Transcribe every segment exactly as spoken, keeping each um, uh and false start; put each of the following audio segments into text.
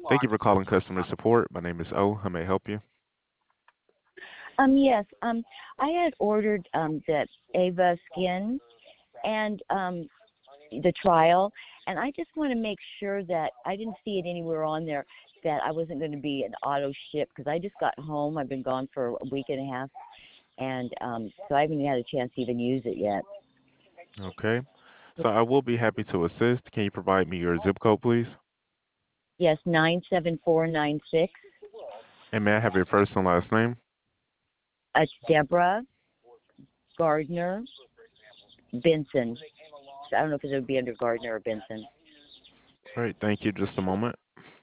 Thank you for calling customer support. My name is O. How may I help you? Um, yes. Um, I had ordered um that Ava Skin and um the trial, and I just want to make sure that I didn't see it anywhere on there that I wasn't going to be an auto ship because I just got home. I've been gone for a week and a half, and um, so I haven't had a chance to even use it yet. Okay. So I will be happy to assist. Can you provide me your zip code, please? Yes, nine seven four nine six. And may I have your first and last name? It's Deborah Gardner Benson. I don't know if it would be under Gardner or Benson. All right. Thank you. Just a moment.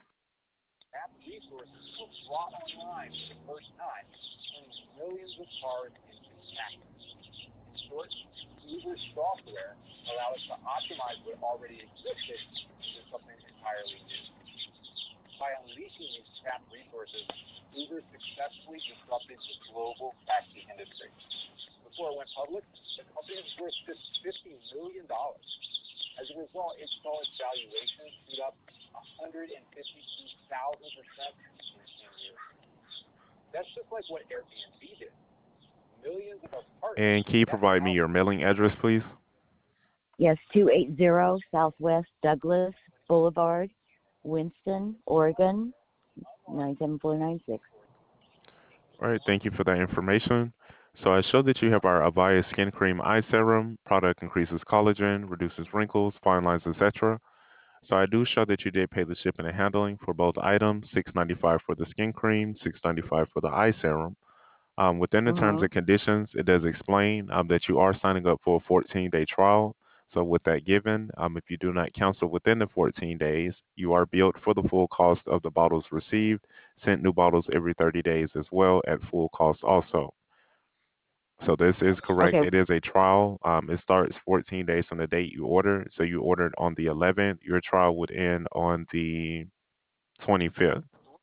And can you provide me your mailing address, please? Yes, two eighty Southwest Douglas Boulevard, Winston, Oregon, nine seven four nine six. All right. Thank you for that information. So I show that you have our Avaya Skin Cream Eye Serum. Product increases collagen, reduces wrinkles, fine lines, et cetera. So I do show that you did pay the shipping and handling for both items, six ninety-five for the skin cream, six ninety-five for the eye serum. Um, within the terms Mhm. and conditions, it does explain um, that you are signing up for a fourteen-day trial. So with that given, um, if you do not cancel within the fourteen days, you are billed for the full cost of the bottles received, sent new bottles every thirty days as well at full cost also. So this is correct. Okay. It is a trial. Um, it starts fourteen days from the date you order. So you ordered on the eleventh. Your trial would end on the twenty-fifth.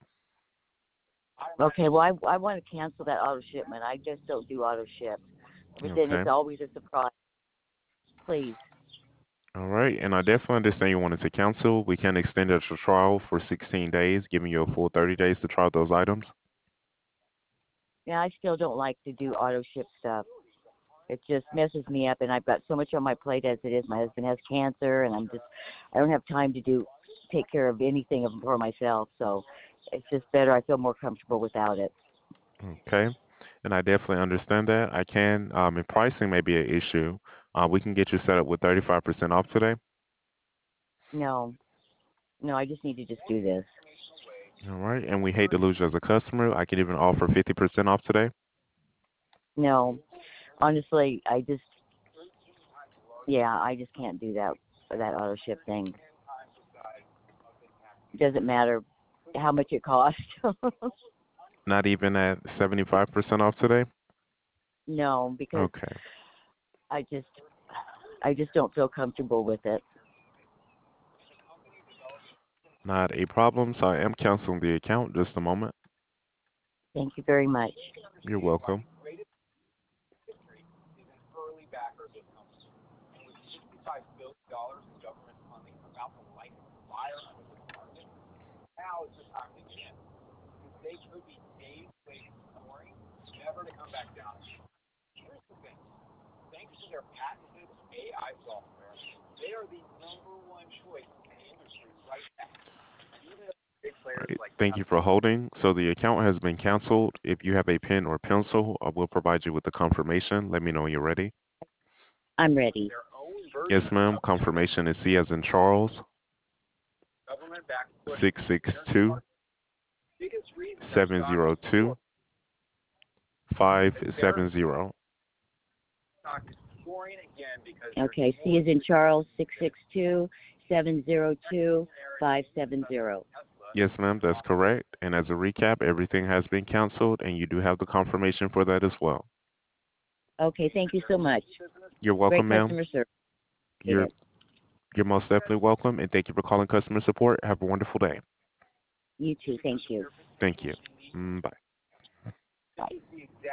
Okay. Well, I I want to cancel that auto shipment. I just don't do auto ship. But then Okay. it's always a surprise. Please. All right. And I definitely understand you wanted to cancel. We can extend your trial for sixteen days, giving you a full thirty days to try those items. Yeah, I still don't like to do auto ship stuff. It just messes me up, and I've got so much on my plate as it is. My husband has cancer, and I'm just I don't have time to do take care of anything of for myself. So it's just better. I feel more comfortable without it. Okay. And I definitely understand that. I can, um, and pricing may be an issue. Uh, we can get you set up with thirty-five percent off today. No, no, I just need to just do this. All right. And we hate to lose you as a customer. I can even offer fifty percent off today. No, honestly, I just yeah, I just can't do that that auto ship thing. It doesn't matter how much it costs. Not even at seventy-five percent off today. No, because Okay. I just I just don't feel comfortable with it. Not a problem. So I am canceling the account. Just a moment. Thank you very much. You're welcome. All right. Thank you for holding. So the account has been canceled. If you have a pen or pencil, I will provide you with the confirmation. Let me know when you're ready. I'm ready. Yes, ma'am. Confirmation is C as in Charles, six six two, seven zero two, five seven zero. Okay, C is in Charles, six six two, seven zero two, five seven zero. Yes, ma'am, that's correct. And as a recap, everything has been canceled, and you do have the confirmation for that as well. Okay, thank you so much. You're welcome, Great ma'am. customer service. Appreciate You're it. you're most definitely welcome, and thank you for calling customer support. Have a wonderful day. You too. Thank you. Thank you. Mm, bye. Bye.